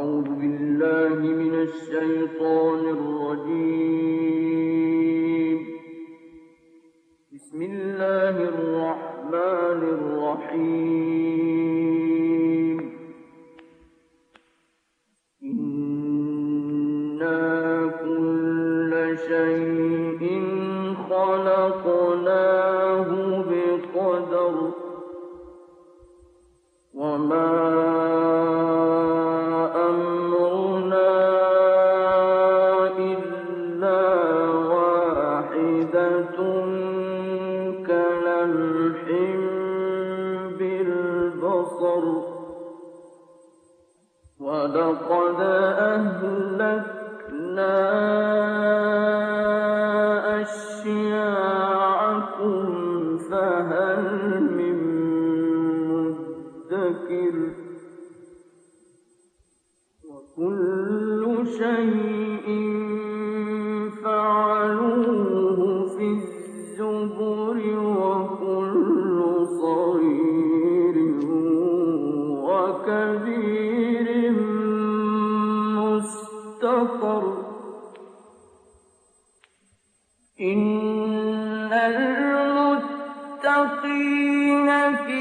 أعوذ بالله من الشيطان الرجيم. بسم الله الرحمن الرحيم. إنا كل شيء خلقناه بقدر وما أمرنا إلا واحدة كلمح بالبصر ولقد أهلكنا أشياعكم فهل من مدكر وكل شيء فعلوه في الزبر وكل صغير وكبير مستطر. إن المتقين في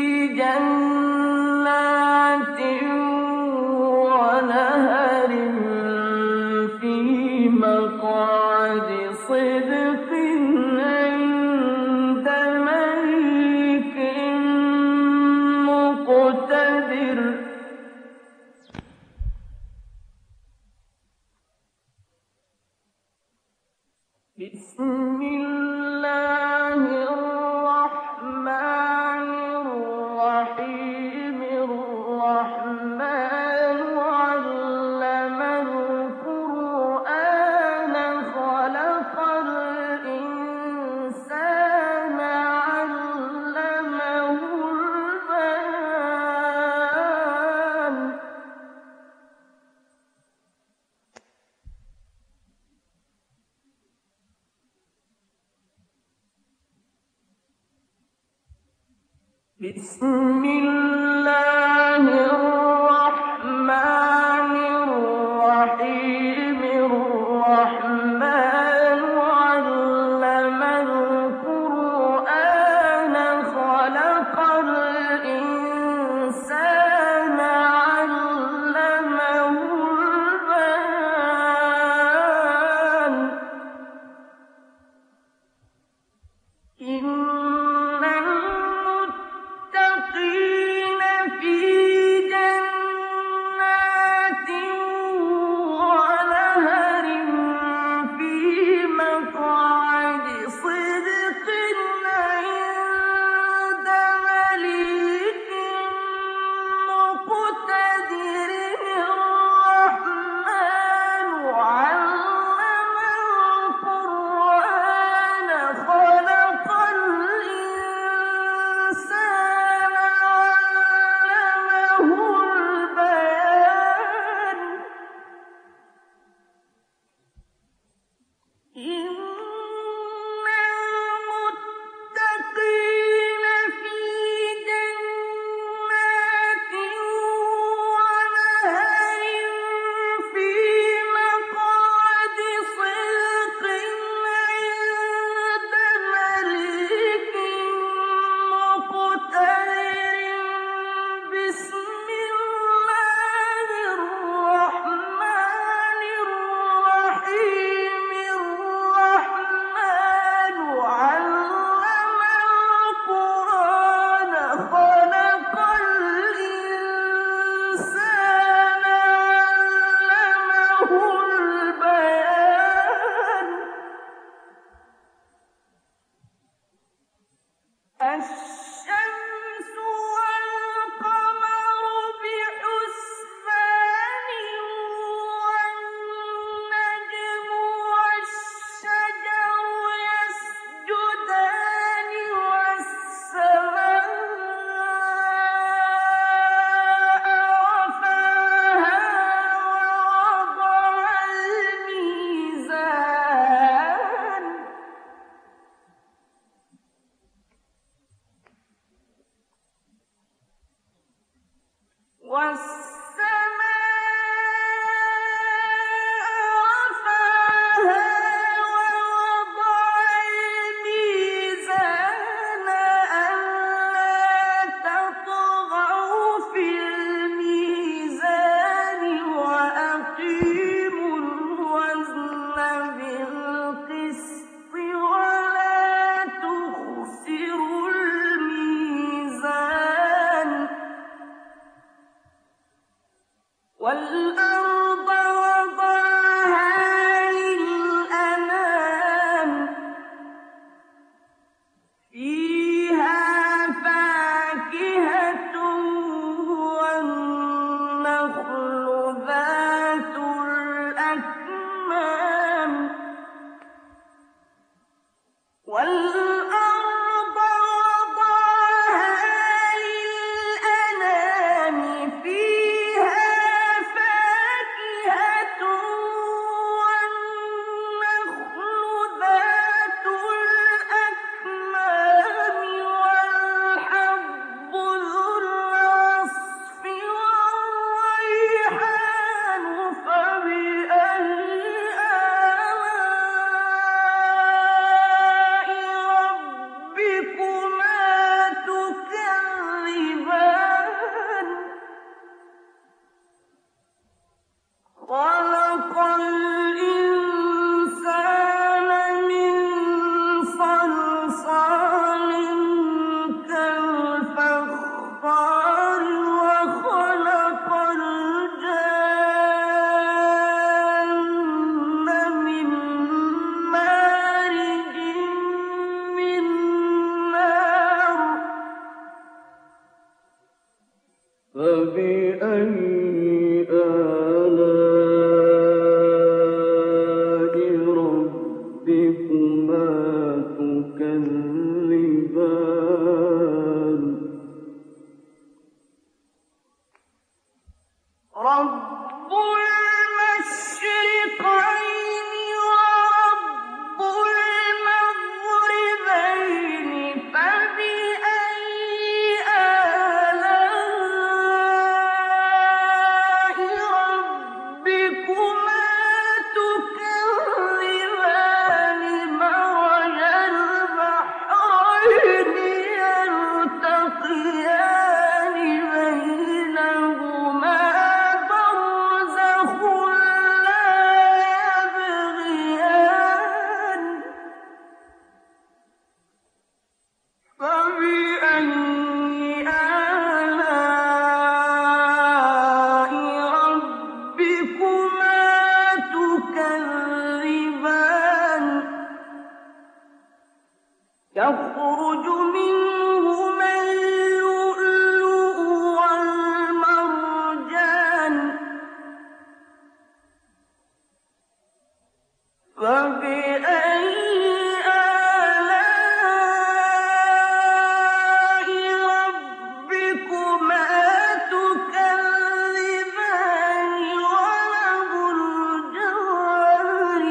جنات ونهر في مقعد صدق عند مليك مقتدر. بسم الله الرحمن الرحيم. الرحمن علم القرآن خلق الإنسان علمه البيان. بسم الله الرحمن الرحيم. الرحمن علم القرآن خلق الإنسان علمه البيان. إن المتقين في جنات وَالْأَرْضَ وَضَعَهَا لِلْأَنَامِ فِيهَا فَاكِهَةٌ وَالنَّخْلُ ذَاتُ الْأَكْمَامِ وَالْأَرْضَ وَضَعَهَا لِلْأَنَامِ فِيهَا فَاكِهَةٌ وَالنَّخْلُ ذَاتُ الْأَكْمَامِ وَالْحَبُّ ذُو الْعَصْفِ وَالرَّيْحَانُ فَبِأَيِّ آلَاءِ رَبِّكُمَا تُكَذِّبَانِ خَلَقَ الْإِنسَانَ مِن صَلْصَالٍ كَالْفَخَّارِ وَخَلَقَ الْجَانَّ مِن مَّارِجٍ مِّن نَّارٍ فَبِأَيِّ آلَاءِ رَبِّكُمَا تُكَذِّبَانِ رَبُّ الْمَشْرِقَيْنِ وَرَبُّ الْمَغْرِبَيْنِ فَبِأَيِّ آلَاءِ رَبِّكُمَا تُكَذِّبَانِ مَرَجَ الْبَحْرَيْنِ يَلْتَقِيَانِ بَيْنَهُمَا بَرْزَخٌ لَّا يَبْغِيَانِ فَبِأَيِّ آلَاءِ رَبِّكُمَا تُكَذِّبَانِ يَخْرُجُ مِنْهُمَا اللُّؤْلُؤُ وَالْمَرْجَانُ فَبِأَيِّ آلَاءِ رَبِّكُمَا تُكَذِّبَانِ وَلَهُ الْجَوَارِ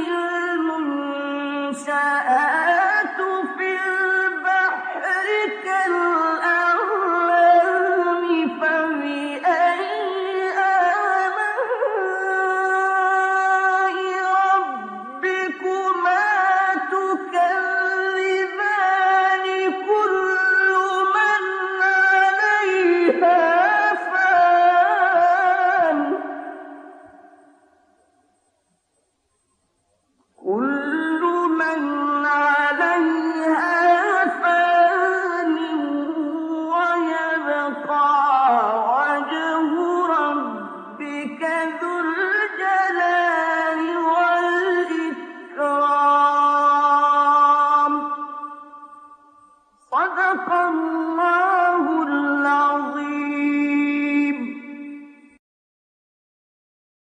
الْمُنشَآتُ فِي الْبَحْرِ كَالْأَعْلَامِ فَبِأَيِّ آلَاءِ رَبِّكُمَا تُكَذِّبَانِ كُلُّ مَنْ عَلَيْهَا فَانٍ كُلُّ مَنْ عَلَيْهَا فَانٍ وَيَبْقَى وَجْهُ رَبِّكَ ذُو الْجَلَالِ وَالْإِكْرَامِ صدق الله